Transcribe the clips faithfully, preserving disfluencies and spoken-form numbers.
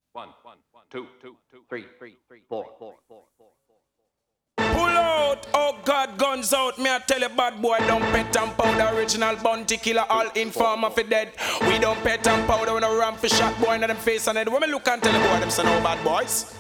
One, two, three, four. Pull out, oh God, guns out. Me I tell you, bad boy, don't pet and powder. Original bounty killer, all informer for dead. We don't pet and powder when a ram for shot boy in them face and head. When me look and tell the boy, them say no bad boys.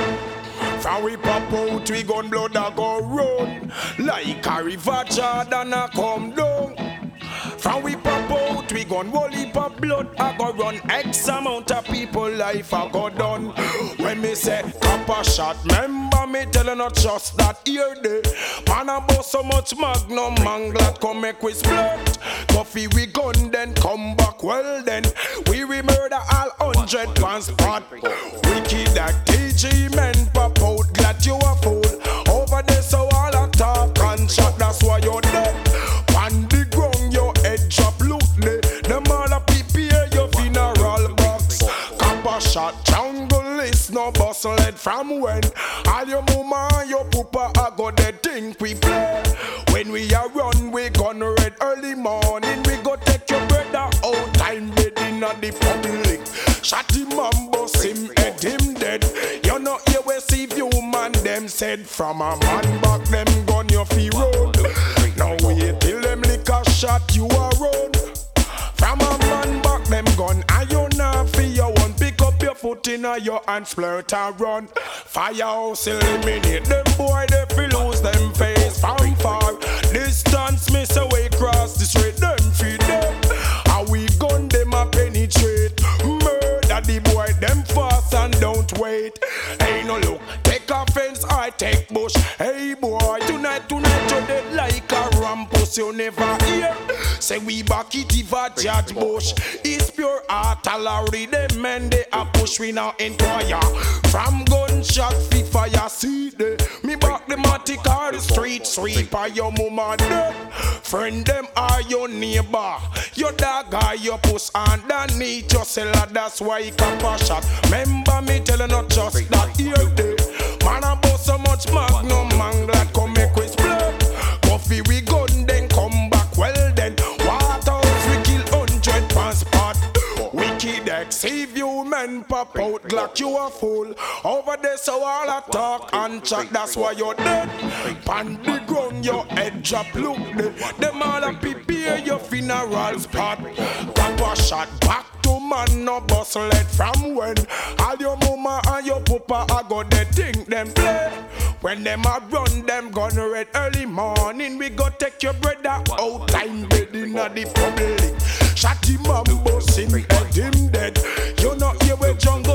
From we pop out, we gun blood a go run. Like a river Jordan a come down. From we pop out, we gun whole heap of blood a go run. X amount of people life a go done. When me say copper shot, remember me telling not just that here day. Man a bust so much magnum, man glad come make we split. Coffee we gun then come back well then. We we murder all hundred pounds pot. Wicked that T G men pop out, glad you a fool. Over there so all a talk and shot, that's why you're dead. On the ground your head drop, look there. Them all a prepare your funeral box. Copper shot, jungle is no bustle head from when. All your mama and your papa a go they think we play. When we a run we gun red early morning. We go take your brother out time bed in the public. Shot him and bust him, head him dead. You know you will see few man them said. From a man back them gun your fee road. Now wait till them lick a shot you a run. From a man back them gun and you not feel you one. Pick up your foot in a your hand, splurt and run. Firehouse eliminate them boy, they feel lose them face from far. Distance miss away cross the street, them feed them. How we gun them a penetrate. Murder the boy, them fast and don't wait. Hey no look, take offense, I take bush. Hey boy, tonight, tonight you dead like a rampus, you never hear. Say we back it if a George Bush. It's pure artillery, them men they a push we now inquire. From gunshot, fi fire, see they. Me back the matic or the street sweeper, your mama dead. Friend them are your neighbor. Your dog or your puss underneath your cellar, that's why he copper shot. Remember me telling not just that here day. Man I bust so much magnum, man glad come make we split. Coffee we gun then come back well then. Waterhouse we kill hundred pounds pot. Wicked X, if you men pop out, Glock you a fool. Over there so all a talk and chat, that's why you're dead. Pan the ground your head drop, look there. Them all a prepare your funeral spot. Copper shot back to man no bustle head from when. All your mama and your papa a go they think them play. When them a run them gun red early morning. We go take your brother out time bed in the public. Shot him and bust him, head him dead. You know here we junk